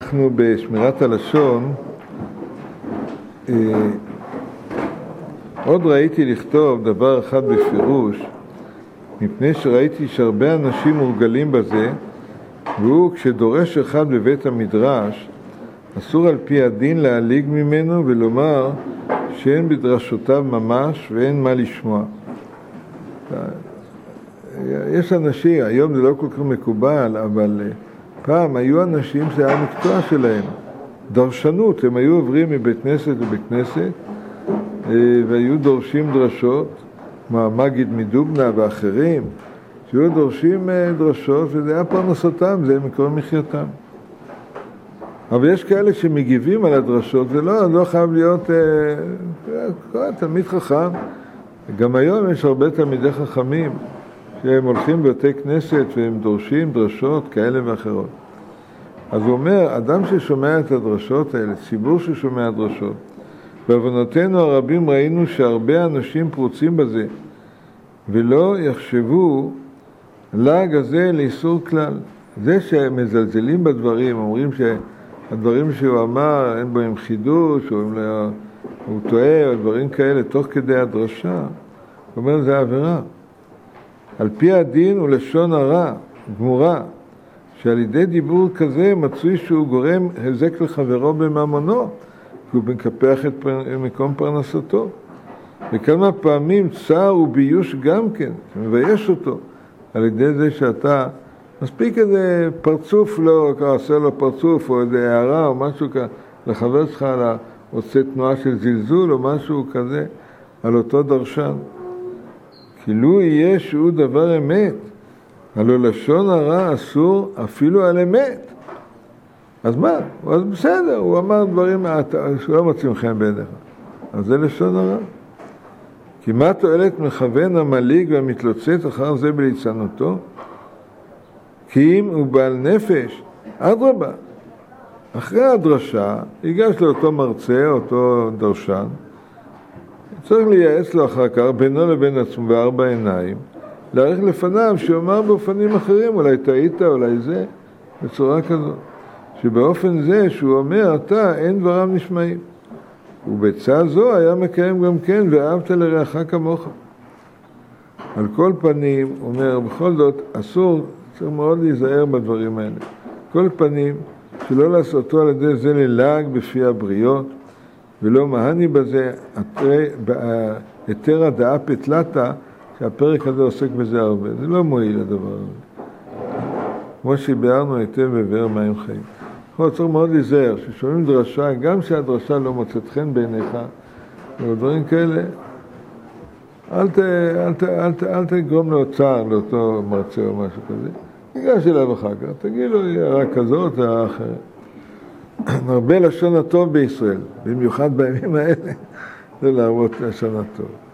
אנחנו בשמירת הלשון. עוד ראיתי לכתוב דבר אחד בפירוש, מפני שראיתי שהרבה אנשים מורגלים בזה, והוא כשדורש אחד בבית המדרש, אסור על פי הדין להליג ממנו ולומר שאין בדרשותיו ממש ואין מה לשמוע. יש אנשים, היום זה לא כל כך מקובל, אבל פעם היו אנשים שזה היה המקצוע שלהם, דרשנות. הם היו עוברים מבית כנסת לבית כנסת והיו דורשים דרשות, מגיד מדובנה ואחרים, שהיו דורשים דרשות, וזה היה פרנסתם, זה מקור מחייתם. אבל יש כאלה שמגיבים על הדרשות, זה לא חייב להיות תלמיד חכם. גם היום יש הרבה תלמידי חכמים שהם הולכים בבתי כנסת והם דורשים דרשות כאלה ואחרות. אז הוא אומר, אדם ששומע את הדרשות האלה, ציבור ששומע דרשות, בעוונותינו הרבים ראינו שהרבה אנשים פרוצים בזה, ולא יחשבו לעג הזה לאיסור כלל. זה שמזלזלים בדברים, אומרים שהדברים שהוא אמר אין בהם חידוש, או הוא טועה, או דברים כאלה, תוך כדי הדרשה, הוא אומר, זה עבירה. על פי הדין הוא לשון הרע, גמורה, שעל ידי דיבור כזה מצוי שהוא גורם הזק לחברו בממונו, כי הוא מקפח את מקום פרנסתו. וכמה פעמים צער וביוש גם כן, מבייש אותו, על ידי זה שאתה מספיק איזה פרצוף לו, עושה לו פרצוף, או איזה הערה או משהו כזה, לחבר שלך עושה תנועה של זלזול או משהו כזה, על אותו דרשן. כאילו יהיה שהוא דבר אמת, הלא לשון הרע אסור אפילו על אמת. אז מה? אז בסדר, הוא אמר דברים שלא מוצאים חן בעיניך. אז זה לשון הרע. כי מה תועלת מכוון המליג והמתלוצץ אחר זה בליצנותו? כי אם הוא בעל נפש, אדרבה. אחרי הדרשה, ייגש לאותו מרצה, אותו דרשן, צריך לייעץ לו אחר כך, בינו לבין עצמו בארבע עיניים, להעריך לפניו שאומר באופנים אחרים, אולי טעית, אולי זה, בצורה כזאת. שבאופן זה שהוא אומר, אתה, אין דבריו נשמעים. ובצעה זו היה מקיים גם כן, ואהבת לרעך כמוך. על כל פנים, הוא אומר, בכל זאת, אסור, צריך מאוד להיזהר בדברים האלה. כל פנים, שלא לעשותו על ידי זה ללעג בפי הבריות, ולא מהני בזה, היתר הדעה פתלתה, שהפרק הזה עוסק בזה הרבה. זה לא מועיל הדבר הזה. כמו שביארנו היטב בבאר מים חיים. צריך מאוד להיזהר, ששומעים דרשה, גם שהדרשה לא מוצאת חן בעיניך, ודברים כאלה, אל תגרום להוצאה לאותו מרצה או משהו כזה. ניגש אליו אחר כך, תגיד לו, הערה כזאת, הערה אחרת. הרבה לשון הטוב בישראל, במיוחד בימים האלה, זה להראות לשון הטוב.